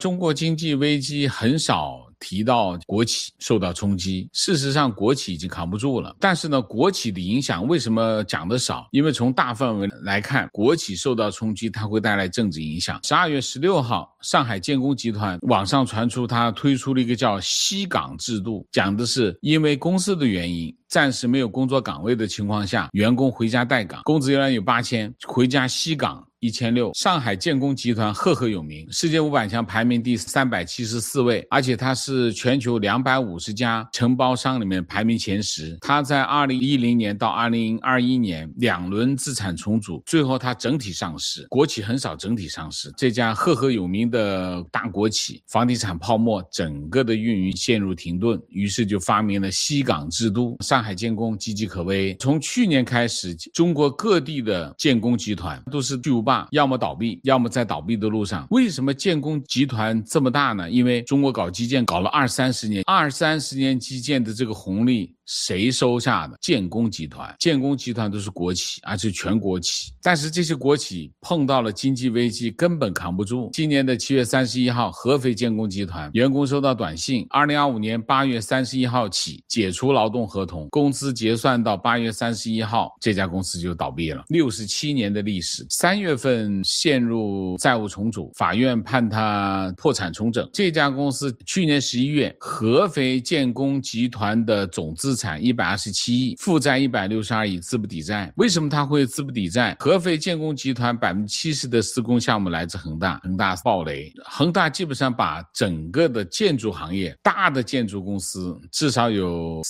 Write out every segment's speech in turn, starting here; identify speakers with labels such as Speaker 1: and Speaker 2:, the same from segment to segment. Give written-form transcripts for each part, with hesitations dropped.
Speaker 1: 中国经济危机很少提到国企受到冲击，事实上国企已经扛不住了。但是呢，国企的影响为什么讲得少？因为从大范围来看，国企受到冲击，它会带来政治影响。12月16号，上海建工集团网上传出它推出了一个叫西岗制度，讲的是因为公司的原因，暂时没有工作岗位的情况下，员工回家待岗，工资原来有8000，回家西岗1600。上海建工集团赫赫有名，世界500强排名第374位，而且它是全球250家承包商里面排名前10。它在2010年到2021年2轮资产重组，最后它整体上市。国企很少整体上市，这家赫赫有名的大国企，房地产泡沫整个的运营陷入停顿，于是就发明了西岗制度。上海建工岌岌可危，从去年开始，中国各地的建工集团都是巨无霸，要么倒闭，要么在倒闭的路上。为什么建工集团这么大呢？因为中国搞基建搞了20-30年，20-30年基建的这个红利谁收下的？建工集团。建工集团都是国企，而且全国企，但是这些国企碰到了经济危机，根本扛不住。今年的7月31号，合肥建工集团员工收到短信，2025年8月31号起解除劳动合同，工资结算到8月31号，这家公司就倒闭了。67年的历史，3月份陷入债务重组，法院判他破产重整。这家公司去年11月，合肥建工集团的总资产127亿，负债162亿，资不抵债。为什么他会资不抵债？合肥建工集团70%的施工项目来自恒大，恒大暴雷，恒大基本上把整个的建筑行业，大的建筑公司至少有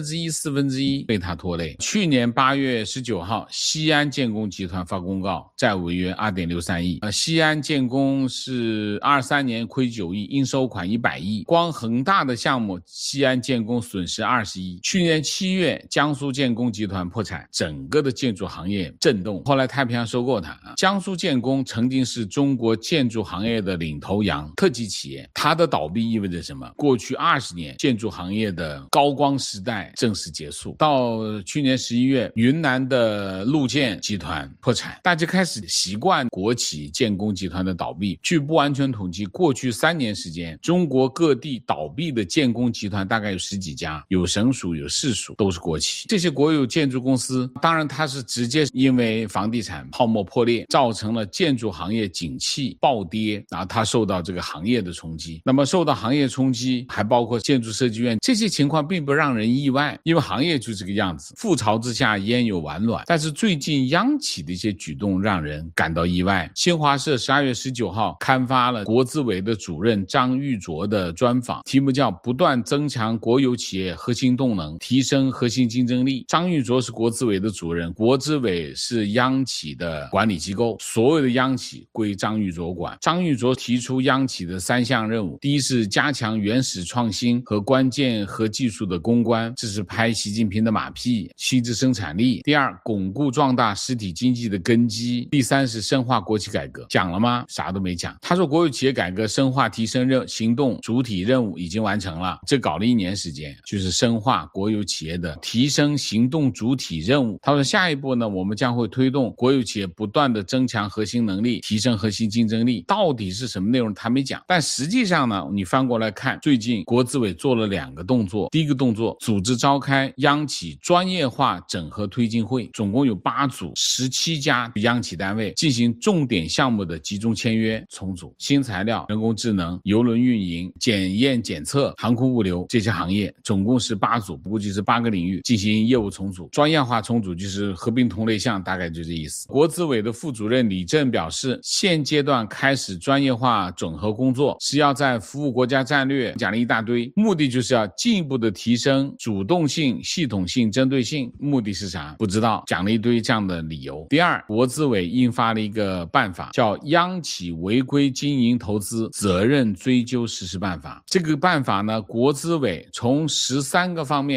Speaker 1: 1/3、1/4被他拖累。去年8月19号，西安建工集团发公告，债务违约2.63亿。西安建工是23年亏9亿，应收款100亿。光恒大的项目，西安建工损失20亿。去年7月，江苏建工集团破产，整个的建筑行业震动。后来太平洋收购它。江苏建工曾经是中国建筑行业的领头羊，特级企业。它的倒闭意味着什么？过去20年建筑行业的高光时代正式结束。到去年11月，云南的陆建集团破产，大家开始习惯国企建工集团的倒闭。据不完全统计，过去3年时间，中国各地倒闭的建工集团大概有10几家，有省属有市属，都是国企。这些国有建筑公司，当然它是直接因为房地产泡沫破裂，造成了建筑行业景气暴跌，然后它受到这个行业的冲击。那么受到行业冲击，还包括建筑设计院，这些情况并不让人意外，因为行业就这个样子，覆巢之下焉有完卵。但是最近央企的一些举动让人感到意外。新华社12月19号刊发了国资委的主任张玉卓的专访，题目叫不断增强国有企业核心动能，提升核心竞争力。张玉卓是国资委的主任，国资委是央企的管理机构，所有的央企归张玉卓管。张玉卓提出央企的3项任务，第一是加强原始创新和关键和技术的攻关，这是拍习近平的马屁，提质生产力。第二，巩固壮大实体经济的根基。第三是深化国企改革。讲了吗？啥都没讲。他说国有企业改革深化提升行动主体任务已经完成了，这搞了1年时间，就是深化国有企业的提升行动主体任务。他说下一步呢，我们将会推动国有企业不断的增强核心能力，提升核心竞争力。到底是什么内容他没讲，但实际上呢，你翻过来看，最近国资委做了2个动作。第一个动作，组织召开央企专业化整合推进会，总共有8组17家央企单位进行重点项目的集中签约重组。新材料、人工智能、邮轮运营、检验检测、航空物流这些行业总共是8组，估计是8个领域进行业务重组。专业化重组就是合并同类项，大概就这意思。国资委的副主任李振表示，现阶段开始专业化整合工作，是要在服务国家战略，讲了一大堆，目的就是要进一步的提升主动性、系统性、针对性。目的是啥？不知道，讲了一堆这样的理由。第二，国资委印发了一个办法，叫央企违规经营投资责任追究实施办法。这个办法呢，国资委从13个方面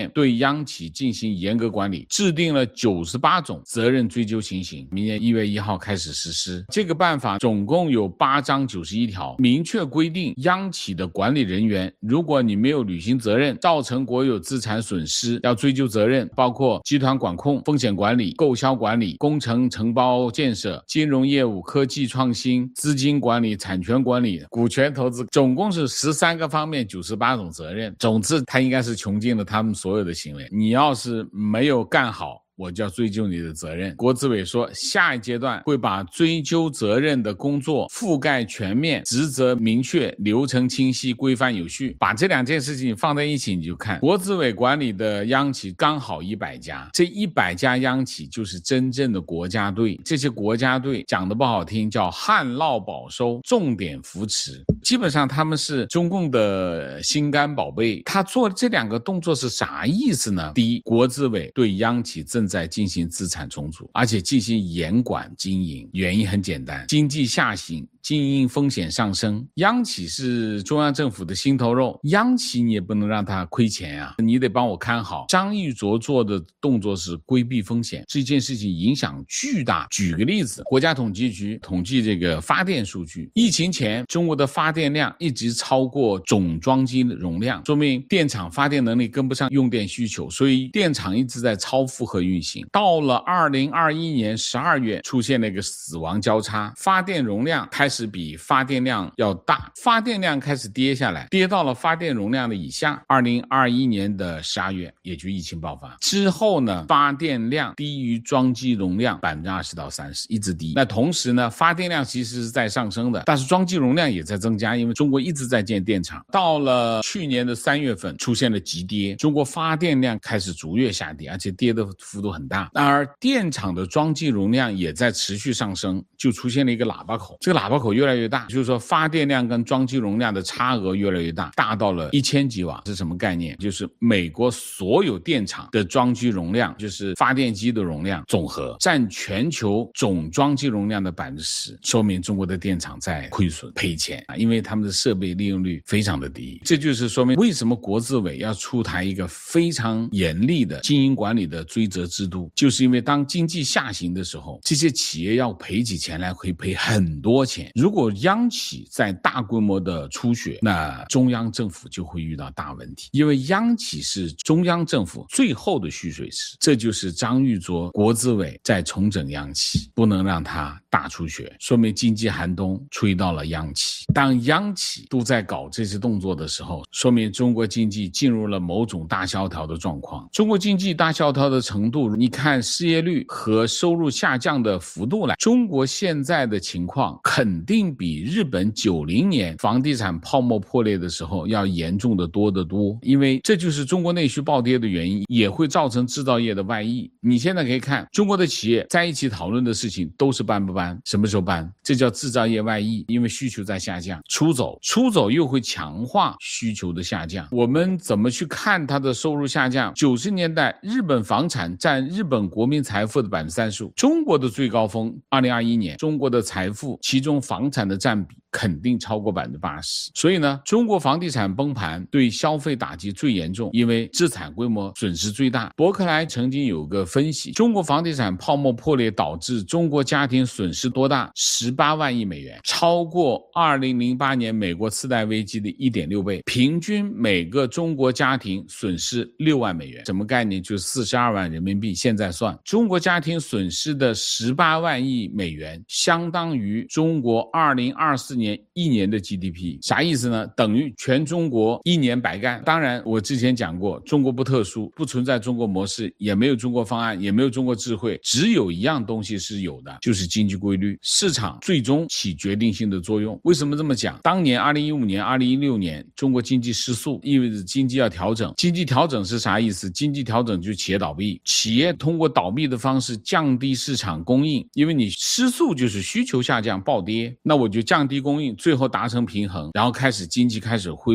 Speaker 1: 面对央企进行严格管理，制定了98种责任追究情形，明年1月1号开始实施。这个办法总共有8章91条，明确规定央企的管理人员，如果你没有履行责任，造成国有资产损失，要追究责任，包括集团管控、风险管理、购销管理、工程承包建设、金融业务、科技创新、资金管理、产权管理、股权投资，总共是13个方面98种责任。总之他应该是穷尽了他们所有的行为，你要是没有干好，我就要追究你的责任。国资委说，下一阶段会把追究责任的工作覆盖全面，职责明确，流程清晰，规范有序。把这2件事情放在一起，你就看国资委管理的央企刚好100家，这100家央企就是真正的国家队。这些国家队讲得不好听，叫旱涝保收，重点扶持。基本上他们是中共的心肝宝贝。他做这2个动作是啥意思呢？第一，国资委对央企正在进行资产重组，而且进行严管经营。原因很简单，经济下行，经营风险上升，央企是中央政府的心头肉，央企你也不能让它亏钱啊，你得帮我看好。张玉卓做的动作是规避风险，这件事情影响巨大。举个例子，国家统计局统计这个发电数据，疫情前中国的发电量一直超过总装机容量，说明电厂发电能力跟不上用电需求，所以电厂一直在超负荷运行。到了2021年12月出现了一个死亡交叉，发电容量开始比发电量要大，发电量开始跌下来，跌到了发电容量的以下。2021年的12月，也就疫情爆发之后呢，发电量低于装机容量20%到30%，一直低。那同时呢，发电量其实是在上升的，但是装机容量也在增加，因为中国一直在建电厂。到了去年的3月份出现了急跌，中国发电量开始逐月下跌，而且跌的幅度很大，而电厂的装机容量也在持续上升，就出现了一个喇叭口，这个喇叭口越来越大，就是说发电量跟装机容量的差额越来越大，大到了1000吉瓦。是什么概念？就是美国所有电厂的装机容量，就是发电机的容量总和占全球总装机容量的10%，说明中国的电厂在亏损赔钱，因为他们的设备利用率非常的低。这就是说明为什么国资委要出台一个非常严厉的经营管理的追责制度，就是因为当经济下行的时候，这些企业要赔起钱来，会赔很多钱。如果央企在大规模的出血，那中央政府就会遇到大问题，因为央企是中央政府最后的蓄水池。这就是张玉卓国资委在重整央企，不能让它大出血，说明经济寒冬吹到了央企。当央企都在搞这些动作的时候，说明中国经济进入了某种大萧条的状况。中国经济大萧条的程度，你看失业率和收入下降的幅度来，中国现在的情况肯定比日本90年房地产泡沫破裂的时候要严重的多得多，因为这就是中国内需暴跌的原因，也会造成制造业的外溢。你现在可以看中国的企业在一起讨论的事情都是搬不搬，什么时候搬，这叫制造业外溢，因为需求在下降，出走又会强化需求的下降。我们怎么去看它的收入下降？90年代日本房产占日本国民财富的35%，中国的最高峰2021年，中国的财富其中房产的占比肯定超过80%。所以呢，中国房地产崩盘对消费打击最严重，因为资产规模损失最大。伯克莱曾经有个分析，中国房地产泡沫破裂导致中国家庭损失多大？18万亿美元，超过2008年美国次贷危机的1.6倍，平均每个中国家庭损失6万美元，什么概念？就是42万人民币。现在算中国家庭损失的18万亿美元，相当于中国2024年1年的 GDP。 啥意思呢？等于全中国1年白干。当然我之前讲过，中国不特殊，不存在中国模式，也没有中国方案，也没有中国智慧，只有一样东西是有的，就是经济规律，市场最终起决定性的作用。为什么这么讲？当年2015年2016年中国经济失速，意味着经济要调整。经济调整是啥意思？经济调整就是企业倒闭，企业通过倒闭的方式降低市场供应，因为你失速就是需求下降暴跌，那我就降低供应，最后达成平衡，然后经济开始恢复，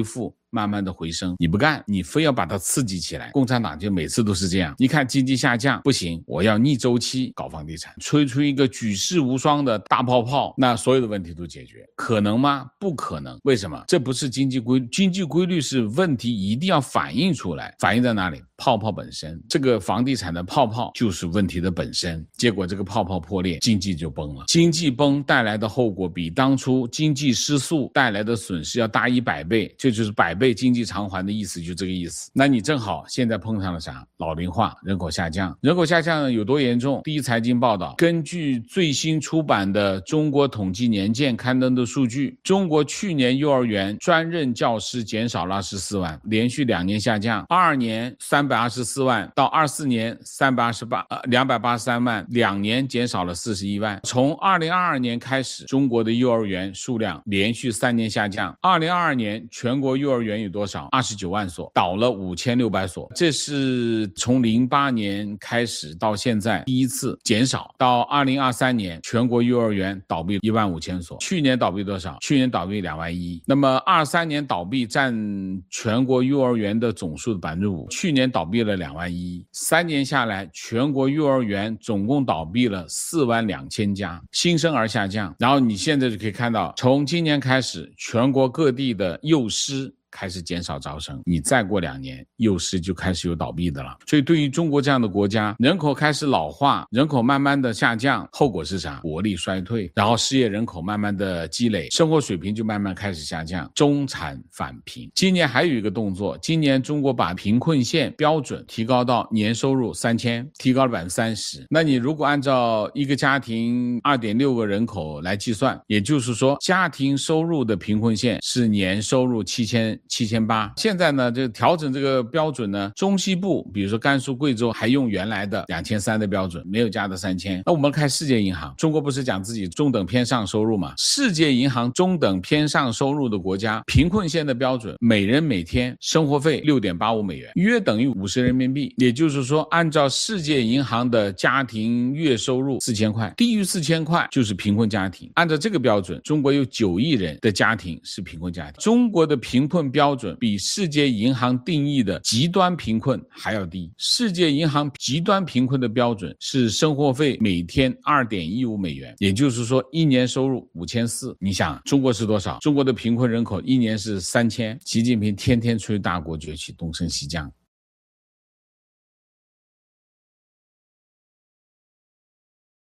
Speaker 1: 慢慢的回升，你不干，你非要把它刺激起来，共产党就每次都是这样，你看经济下降不行，我要逆周期搞房地产，吹出一个举世无双的大泡泡，那所有的问题都解决，可能吗？不可能。为什么？这不是经济规律，经济规律是问题一定要反映出来，反映在哪里？泡泡本身，这个房地产的泡泡就是问题的本身，结果这个泡泡破裂，经济就崩了。经济崩带来的后果比当初经济失速带来的损失要大100倍，这就是100倍经济偿还的意思，就这个意思。那你正好现在碰上了啥？老龄化，人口下降。人口下降有多严重？第一财经报道，根据最新出版的中国统计年鉴刊登的数据，中国去年幼儿园专任教师减少了14万，连续2年下降，22年324万到24年283万，2年减少了41万。从2022年开始，中国的幼儿园数量连续3年下降。2022年全国幼儿园有多少？29万所，倒了5600所，这是从08年开始到现在第一次减少。到2023年，全国幼儿园倒闭15000所，去年倒闭多少？去年倒闭2万1。那么23年倒闭占全国幼儿园的总数的5%，去年倒闭了2万1，3年下来，全国幼儿园总共倒闭了4万2000家，新生儿下降。然后你现在就可以看到，从今年开始，全国各地的幼师开始减少招生，你再过2年，幼师就开始有倒闭的了。所以对于中国这样的国家，人口开始老化，人口慢慢的下降，后果是啥？国力衰退，然后失业人口慢慢的积累，生活水平就慢慢开始下降，中产返贫。今年还有一个动作，今年中国把贫困线标准提高到年收入3000，提高了30%。那你如果按照一个家庭2.6个人口来计算，也就是说家庭收入的贫困线是年收入7800。现在呢，就调整这个标准呢，中西部比如说甘肃贵州还用原来的2300的标准，没有加的3000。那我们看世界银行，中国不是讲自己中等偏上收入吗？世界银行中等偏上收入的国家贫困线的标准，每人每天生活费6.85美元，约等于50人民币。也就是说，按照世界银行的家庭月收入4000块，低于4000块就是贫困家庭。按照这个标准，中国有9亿人的家庭是贫困家庭。中国的贫困标准比世界银行定义的极端贫困还要低。世界银行极端贫困的标准是生活费每天2.15美元，也就是说一年收入5400。你想中国是多少？中国的贫困人口一年是3000。习近平天天吹大国崛起，东升西降。